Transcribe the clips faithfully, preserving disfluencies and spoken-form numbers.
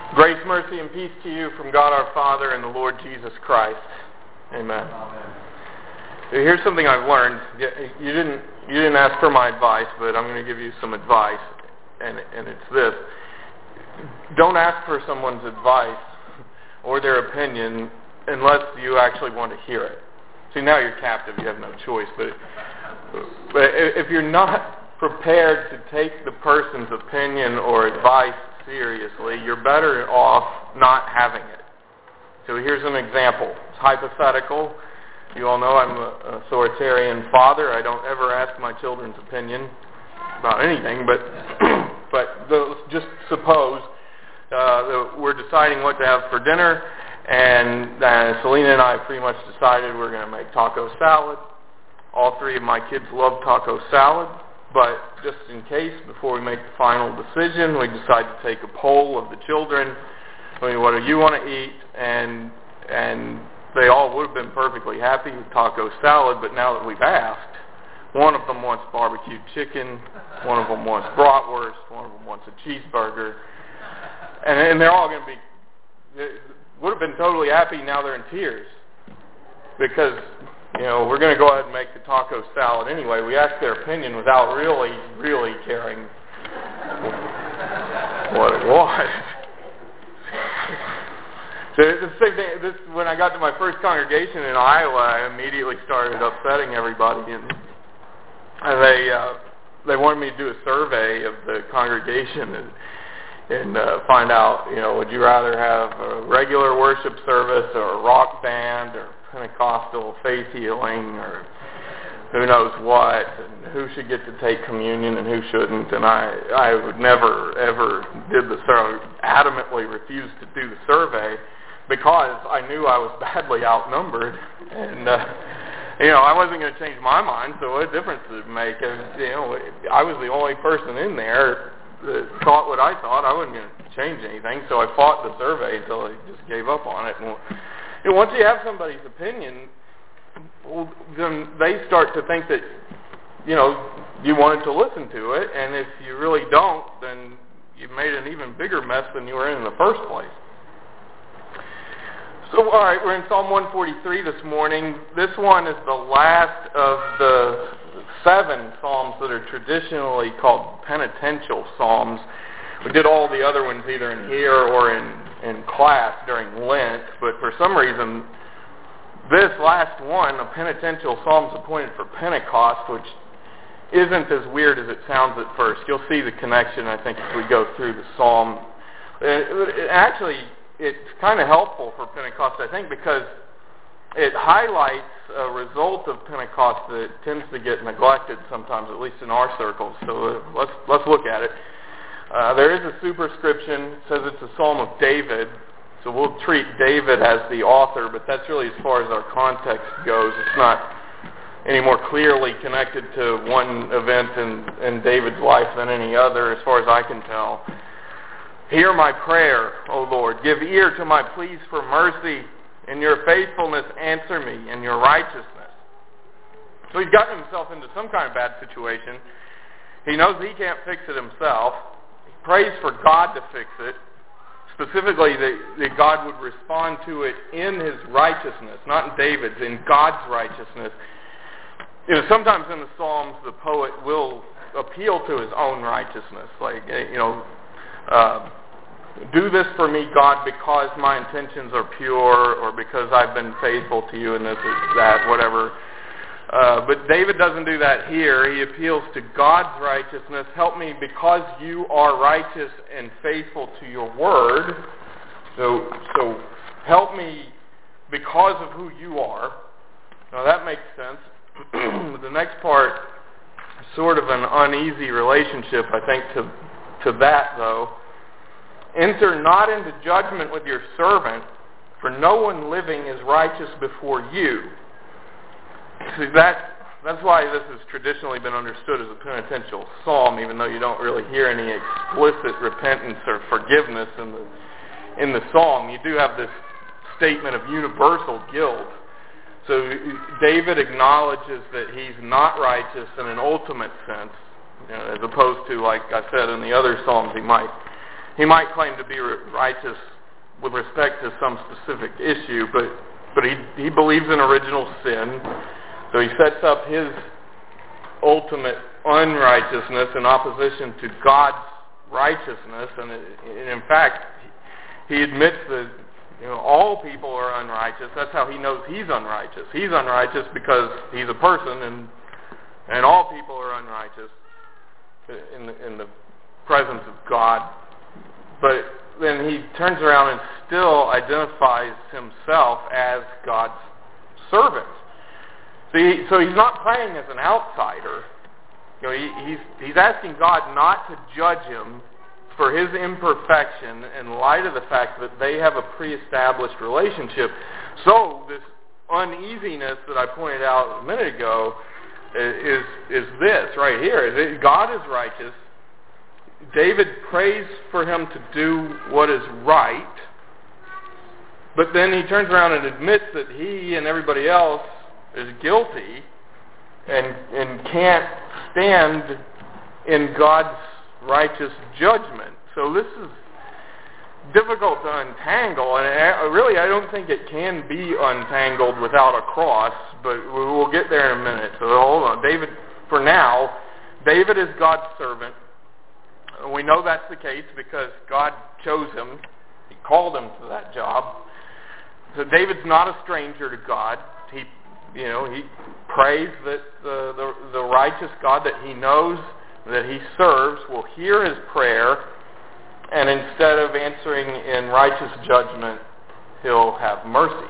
Grace, mercy, and peace to you from God our Father and the Lord Jesus Christ. Amen. Amen. Here's something I've learned. You didn't you didn't ask for my advice, but I'm going to give you some advice, and and it's this: don't ask for someone's advice or their opinion unless you actually want to hear it. See, now you're captive; you have no choice. But but if you're not prepared to take the person's opinion or advice seriously, you're better off not having it. So here's an example. It's hypothetical. You all know I'm an authoritarian father. I don't ever ask my children's opinion about anything, but but those, just suppose uh, that we're deciding what to have for dinner, and uh, Selena and I pretty much decided we're going to make taco salad. All three of my kids love taco salad. But just in case, before we make the final decision, we decide to take a poll of the children. I mean, what do you want to eat? And and they all would have been perfectly happy with taco salad, but now that we've asked, one of them wants barbecue chicken, one of them wants bratwurst, one of them wants a cheeseburger, and, and they're all going to be, they would have been totally happy, now they're in tears. Because you know, we're going to go ahead and make the taco salad anyway. We asked their opinion without really, really caring what it was. So the same thing, this, when I got to my first congregation in Iowa, I immediately started upsetting everybody, and, and they uh, they wanted me to do a survey of the congregation and and uh, find out, you know, would you rather have a regular worship service or a rock band or Pentecostal faith healing or who knows what, and who should get to take communion and who shouldn't. And I, I would never, ever did the survey, adamantly refused to do the survey because I knew I was badly outnumbered. And, uh, you know, I wasn't going to change my mind, so what difference did it make? And, you know, I was the only person in there that thought what I thought. I wasn't going to change anything, so I fought the survey until I just gave up on it. And, you know, once you have somebody's opinion, well, then they start to think that, you know, you wanted to listen to it, and if you really don't, then you've made an even bigger mess than you were in in the first place. So, all right, we're in Psalm one forty-three this morning. This one is the last of the seven psalms that are traditionally called penitential psalms. We did all the other ones either in here or in in class during Lent, but for some reason, this last one, a penitential psalm, is appointed for Pentecost, which isn't as weird as it sounds at first. You'll see the connection, I think, as we go through the psalm. It, it, actually, it's kind of helpful for Pentecost, I think, because it highlights a result of Pentecost that tends to get neglected sometimes, at least in our circles. So uh, let's let's look at it. Uh, there is a superscription. It says it's a Psalm of David. So we'll treat David as the author, but that's really as far as our context goes. It's not any more clearly connected to one event in, in David's life than any other, as far as I can tell. Hear my prayer, O Lord. Give ear to my pleas for mercy. In your faithfulness, answer me. In your righteousness. So he's gotten himself into some kind of bad situation. He knows he can't fix it himself. Prays for God to fix it, specifically that, that God would respond to it in his righteousness, not in David's, in God's righteousness. You know, sometimes in the Psalms, the poet will appeal to his own righteousness, like, you know, uh, do this for me, God, because my intentions are pure, or because I've been faithful to you, and this is that, whatever. Uh, but David doesn't do that here. He appeals to God's righteousness. Help me because you are righteous and faithful to your word. So, so help me because of who you are. Now that makes sense. The next part is sort of an uneasy relationship, I think, to, to that, though. Enter not into judgment with your servant, for no one living is righteous before you. See, that, that's why this has traditionally been understood as a penitential psalm, even though you don't really hear any explicit repentance or forgiveness in the in the psalm. You do have this statement of universal guilt. So David acknowledges that he's not righteous in an ultimate sense, you know, as opposed to, like I said, in the other psalms, he might he might claim to be righteous with respect to some specific issue, but but he he believes in original sin, so he sets up his ultimate unrighteousness in opposition to God's righteousness, and, and in fact, he admits that you know all people are unrighteous. That's how he knows he's unrighteous. He's unrighteous because he's a person, and and all people are unrighteous in the, in the presence of God. But then he turns around and still identifies himself as God's servant. So, he, so he's not praying as an outsider. You know, he, he's he's asking God not to judge him for his imperfection in light of the fact that they have a pre-established relationship. So this uneasiness that I pointed out a minute ago is is this right here: is that God is righteous. David prays for him to do what is right, but then he turns around and admits that he and everybody else is guilty and and can't stand in God's righteous judgment. So this is difficult to untangle, and I, really I don't think it can be untangled without a cross, but we'll get there in a minute. So hold on. David, for now, David is God's servant. We know that's the case because God chose him. He called him to that job. So David's not a stranger to God. He, you know, he prays that the, the, the righteous God that he knows, that he serves, will hear his prayer, and instead of answering in righteous judgment, he'll have mercy.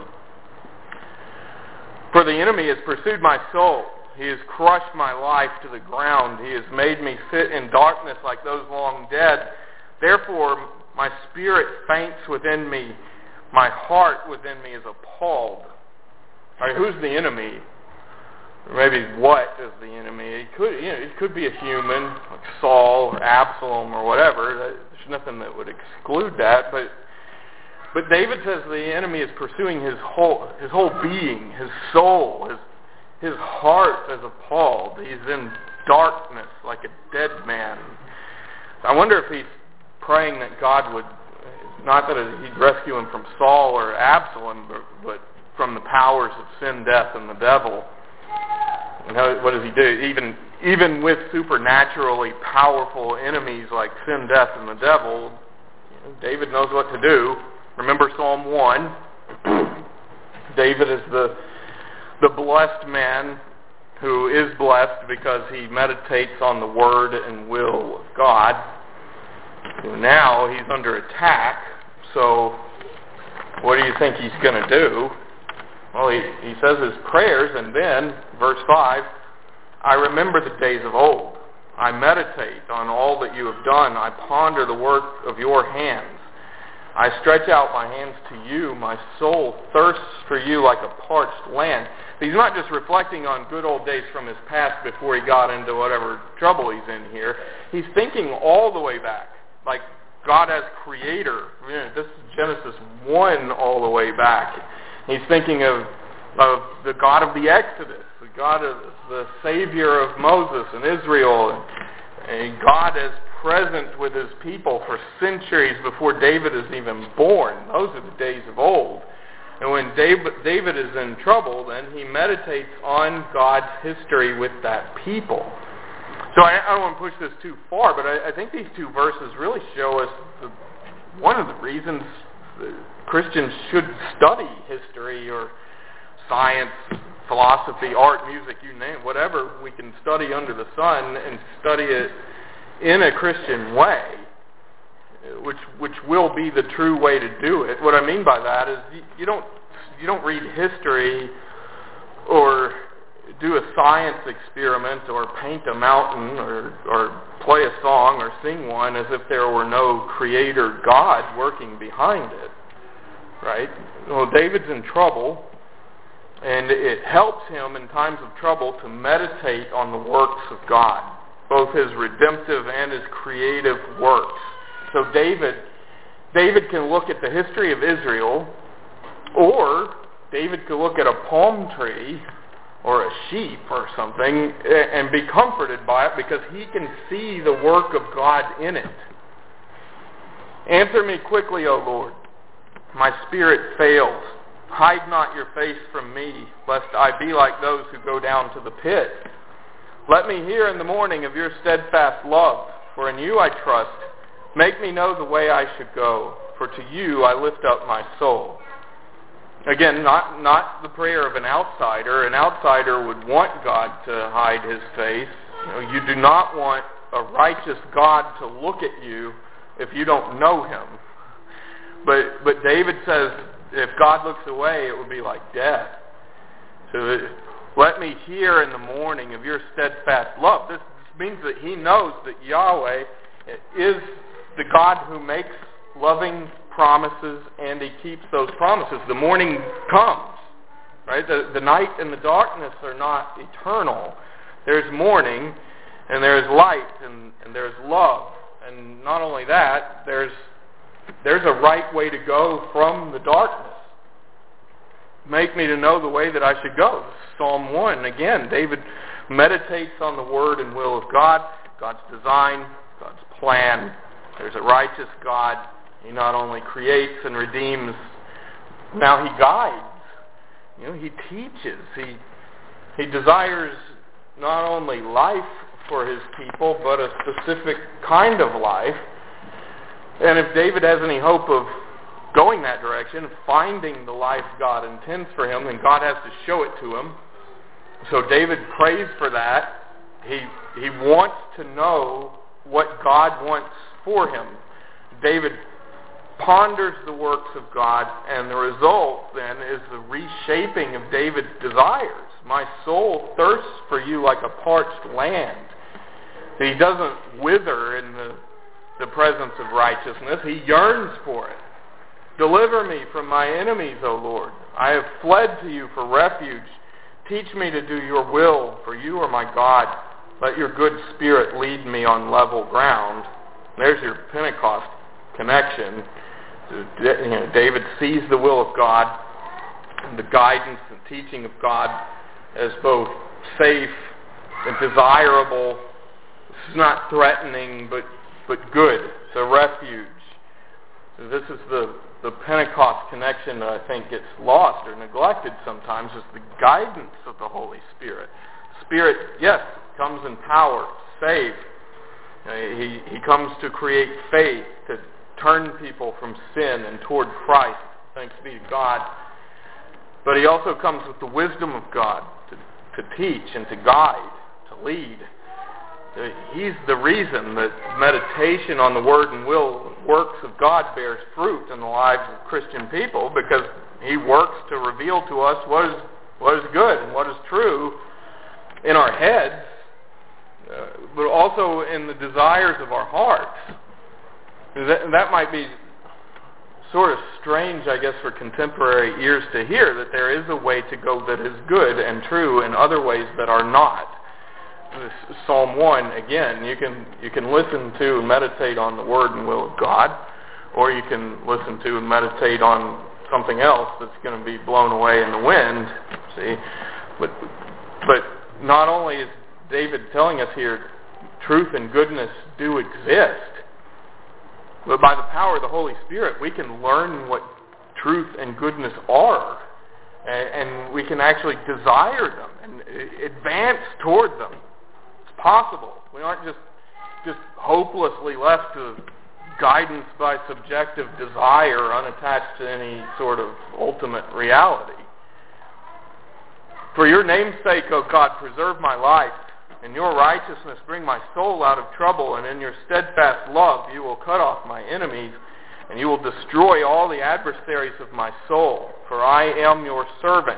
For the enemy has pursued my soul. He has crushed my life to the ground. He has made me sit in darkness like those long dead. Therefore, my spirit faints within me. My heart within me is appalled. All right, who's the enemy? Or maybe what is the enemy? It could, you know, it could be a human, like Saul or Absalom or whatever. There's nothing that would exclude that. But but David says the enemy is pursuing his whole his whole being, his soul, his His heart is appalled. He's in darkness like a dead man. I wonder if he's praying that God would, not that he'd rescue him from Saul or Absalom, but, but from the powers of sin, death, and the devil. And how, what does he do? Even, even with supernaturally powerful enemies like sin, death, and the devil, you know, David knows what to do. Remember Psalm one. David is the The blessed man who is blessed because he meditates on the word and will of God. Now he's under attack, so what do you think he's going to do? Well, he, he says his prayers, and then, verse five, I remember the days of old. I meditate on all that you have done. I ponder the work of your hands. I stretch out my hands to you. My soul thirsts for you like a parched land. He's not just reflecting on good old days from his past before he got into whatever trouble he's in here. He's thinking all the way back, like God as creator. You know, this is Genesis one all the way back. He's thinking of, of the God of the Exodus, the God of the Savior of Moses and Israel, and, and God as present with his people for centuries before David is even born. Those are the days of old. And when David, David is in trouble, then he meditates on God's history with that people. So I, I don't want to push this too far, but I, I think these two verses really show us the, one of the reasons Christians should study history or science, philosophy, art, music, you name it, whatever we can study under the sun, and study it in a Christian way, which which will be the true way to do it. What I mean by that is you, you don't you don't read history or do a science experiment or paint a mountain or or play a song or sing one as if there were no creator God working behind it, right? Well, David's in trouble, and it helps him in times of trouble to meditate on the works of God, both his redemptive and his creative works. So David, David can look at the history of Israel, or David could look at a palm tree or a sheep or something and be comforted by it because he can see the work of God in it. Answer me quickly, O Lord. My spirit fails. Hide not your face from me, lest I be like those who go down to the pit. Let me hear in the morning of your steadfast love, for in you I trust. Make me know the way I should go, for to you I lift up my soul. Again, not, not the prayer of an outsider. An outsider would want God to hide his face. You know, you do not want a righteous God to look at you if you don't know him. But but David says, if God looks away, it would be like death. So let me hear in the morning of your steadfast love. This means that he knows that Yahweh is the God who makes loving promises, and he keeps those promises. The morning comes, right? The, the night and the darkness are not eternal. There's morning, and there's light, and, and there's love. And not only that, there's there's a right way to go from the darkness. Make me to know the way that I should go. Psalm one, again, David meditates on the word and will of God, God's design, God's plan. There's a righteous God. He not only creates and redeems, now he guides. You know, he teaches. He he desires not only life for his people, but a specific kind of life. And if David has any hope of going that direction, finding the life God intends for him, then God has to show it to him. So David prays for that. He he wants to know what God wants for him. David ponders the works of God, and the result then is the reshaping of David's desires. My soul thirsts for you like a parched land. He doesn't wither in the, the presence of righteousness. He yearns for it. Deliver me from my enemies, O Lord. I have fled to you for refuge. Teach me to do your will, for you are my God. Let your good spirit lead me on level ground. There's your Pentecost connection. You know, David sees the will of God and the guidance and teaching of God as both safe and desirable. It's not threatening, but but good. It's a refuge. So this is the, the Pentecost connection that I think gets lost or neglected sometimes, is the guidance of the Holy Spirit. Spirit, yes, comes in power, save. He, he comes to create faith, to turn people from sin and toward Christ. Thanks be to God. But he also comes with the wisdom of God to, to teach and to guide, to lead. He's the reason that meditation on the Word and will works of God bears fruit in the lives of Christian people, because he works to reveal to us what is what is good and what is true in our heads, uh, but also in the desires of our hearts. That, that might be sort of strange, I guess, for contemporary ears to hear, that there is a way to go that is good and true and other ways that are not. This Psalm one, again, you can you can listen to and meditate on the Word and will of God, or you can listen to and meditate on something else that's going to be blown away in the wind. See, but but not only is David telling us here truth and goodness do exist, but by the power of the Holy Spirit, we can learn what truth and goodness are, and, and we can actually desire them and advance toward them. It's possible. We aren't just just hopelessly left to guidance by subjective desire, unattached to any sort of ultimate reality. For your name's sake, O God, preserve my life. In your righteousness, bring my soul out of trouble, and in your steadfast love, you will cut off my enemies, and you will destroy all the adversaries of my soul, for I am your servant.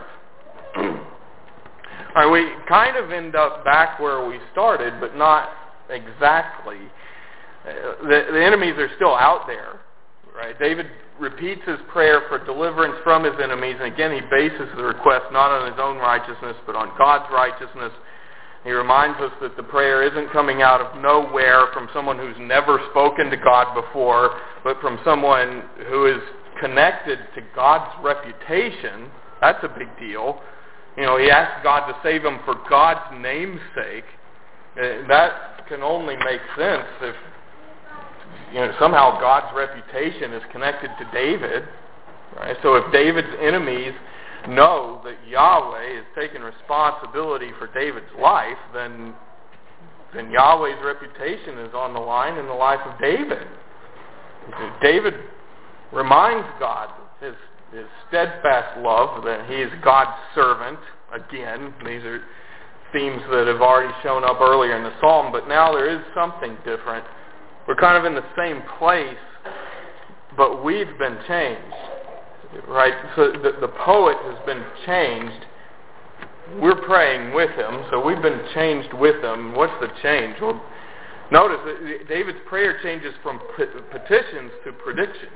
All right, we kind of end up back where we started, but not exactly. The, the enemies are still out there, right? David repeats his prayer for deliverance from his enemies, and again he bases the request not on his own righteousness, but on God's righteousness. He reminds us that the prayer isn't coming out of nowhere from someone who's never spoken to God before, but from someone who is connected to God's reputation. That's a big deal. You know, he asked God to save him for God's name's sake. Uh, that can only make sense if you know, somehow God's reputation is connected to David. Right? So if David's enemies know that Yahweh is taking responsibility for David's life, then then Yahweh's reputation is on the line in the life of David. David reminds God his his steadfast love, that he is God's servant. Again, these are themes that have already shown up earlier in the psalm, but now there is something different. We're kind of in the same place, but we've been changed. Right? So the, the poet has been changed. We're praying with him, so we've been changed with him. What's the change? Well, notice that David's prayer changes from petitions to predictions.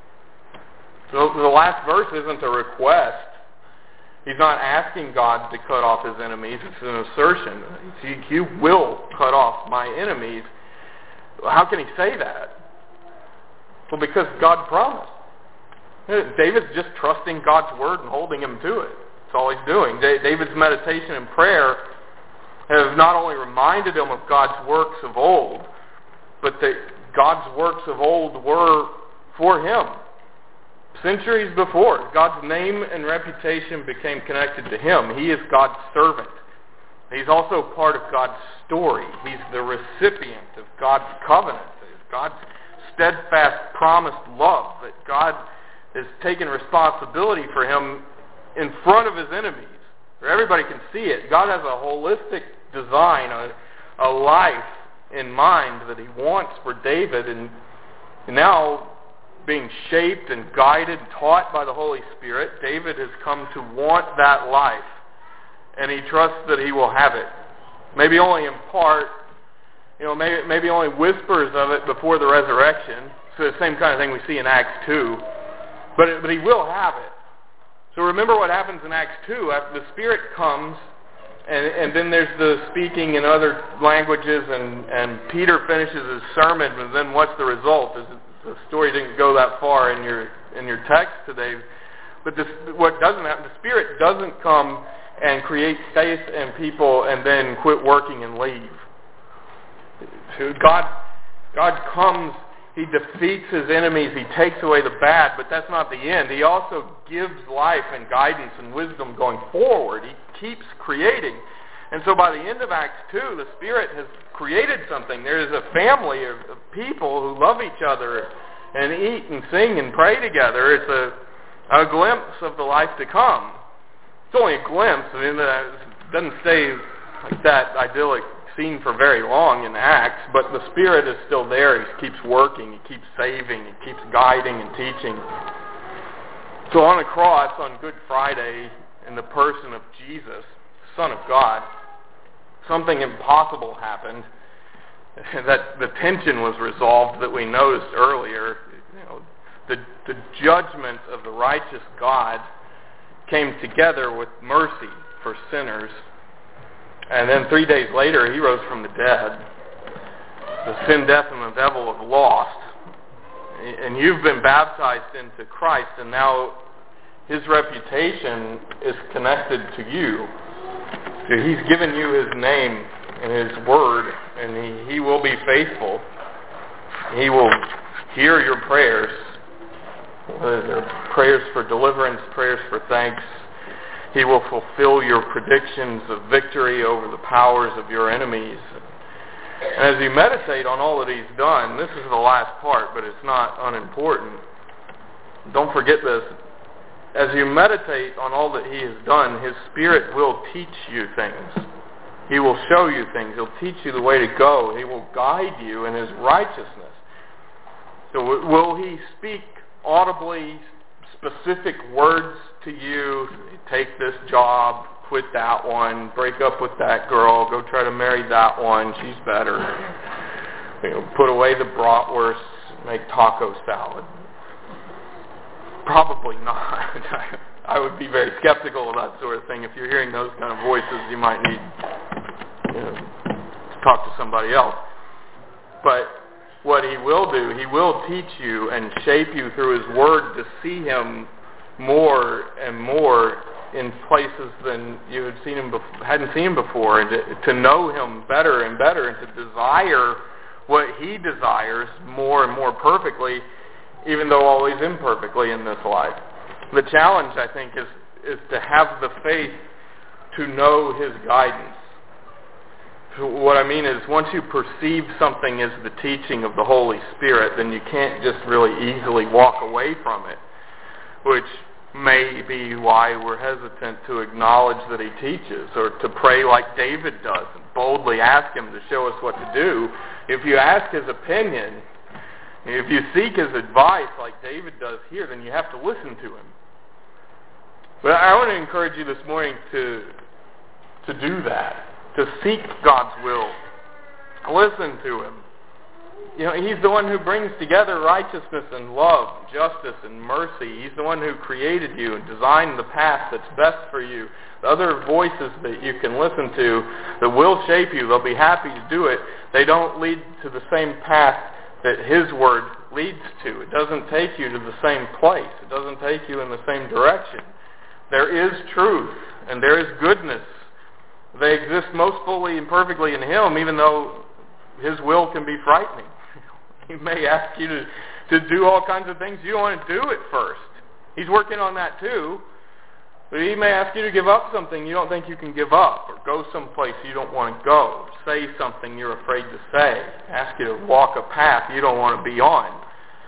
So the last verse isn't a request. He's not asking God to cut off his enemies. It's an assertion. You will cut off my enemies. How can he say that? Well, because God promised. David's just trusting God's word and holding him to it. That's all he's doing. David's meditation and prayer have not only reminded him of God's works of old, but that God's works of old were for him. Centuries before, God's name and reputation became connected to him. He is God's servant. He's also part of God's story. He's the recipient of God's covenant, God's steadfast promised love, that God has taken responsibility for him in front of his enemies, where everybody can see it. God has a holistic design, a, a life in mind that he wants for David, and, and now being shaped and guided, taught by the Holy Spirit, David has come to want that life, and he trusts that he will have it. Maybe only in part, you know, maybe, maybe only whispers of it before the resurrection. So the same kind of thing we see in Acts two. But, it, but he will have it. So remember what happens in Acts two. After the Spirit comes, and, and then there's the speaking in other languages, and, and Peter finishes his sermon, and then what's the result? Is it, the story didn't go that far in your in your text today. But this, what doesn't happen, the Spirit doesn't come and create faith in people and then quit working and leave. So God, God comes, he defeats his enemies, he takes away the bad, but that's not the end. He also gives life and guidance and wisdom going forward. He keeps creating. And so by the end of Acts two, the Spirit has created something. There is a family of, of people who love each other and eat and sing and pray together. It's a, a glimpse of the life to come. It's only a glimpse. I mean, it doesn't stay like that idyllic scene for very long in Acts, but the Spirit is still there. He keeps working. He keeps saving. He keeps guiding and teaching. So on the cross, on Good Friday, in the person of Jesus, Son of God, something impossible happened. That the tension was resolved that we noticed earlier. You know, the, the judgment of the righteous God came together with mercy for sinners. And then three days later, he rose from the dead. The sin, death, and the devil have lost. And you've been baptized into Christ, and now his reputation is connected to you. So he's given you his name and his word, and he, he will be faithful. He will hear your prayers, uh, prayers for deliverance, prayers for thanks. He will fulfill your predictions of victory over the powers of your enemies. And as you meditate on all that he's done, this is the last part, but it's not unimportant. Don't forget this. As you meditate on all that he has done, his Spirit will teach you things. He will show you things. He'll teach you the way to go. He will guide you in his righteousness. So will he speak audibly specific words to you? Take this job, quit that one, break up with that girl, go try to marry that one, she's better. You know, put away the bratwurst, make taco salad. Probably not. I would be very skeptical of that sort of thing. If you're hearing those kind of voices, you might need, you know, to talk to somebody else. But what he will do, he will teach you and shape you through his word to see him more and more in places than you had seen him before, hadn't seen him before, and to, to know him better and better, and to desire what He desires more and more perfectly, even though always imperfectly in this life. The challenge, I think, is, is to have the faith to know His guidance. What I mean is, once you perceive something as the teaching of the Holy Spirit, then you can't just really easily walk away from it, which may be why we're hesitant to acknowledge that He teaches, or to pray like David does and boldly ask Him to show us what to do. If you ask His opinion, if you seek His advice like David does here, then you have to listen to Him. But I want to encourage you this morning to to do that, to seek God's will. Listen to Him. You know, He's the one who brings together righteousness and love, justice and mercy. He's the one who created you and designed the path that's best for you. The other voices that you can listen to that will shape you, they'll be happy to do it. They don't lead to the same path that His Word leads to. It doesn't take you to the same place. It doesn't take you in the same direction. There is truth and there is goodness. They exist most fully and perfectly in Him, even though His will can be frightening. He may ask you to, to do all kinds of things you don't want to do at first. He's working on that too. But He may ask you to give up something you don't think you can give up, or go someplace you don't want to go, or say something you're afraid to say, ask you to walk a path you don't want to be on.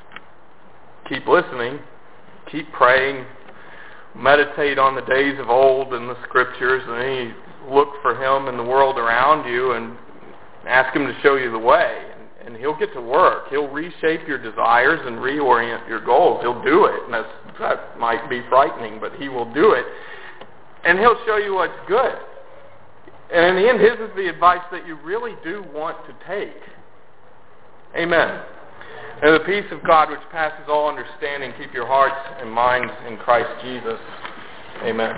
Keep listening. Keep praying. Meditate on the days of old and the Scriptures, and then you look for Him in the world around you and ask Him to show you the way. And He'll get to work. He'll reshape your desires and reorient your goals. He'll do it. And that's, that might be frightening, but He will do it. And He'll show you what's good. And in the end, His is the advice that you really do want to take. Amen. And the peace of God, which passes all understanding, keep your hearts and minds in Christ Jesus. Amen.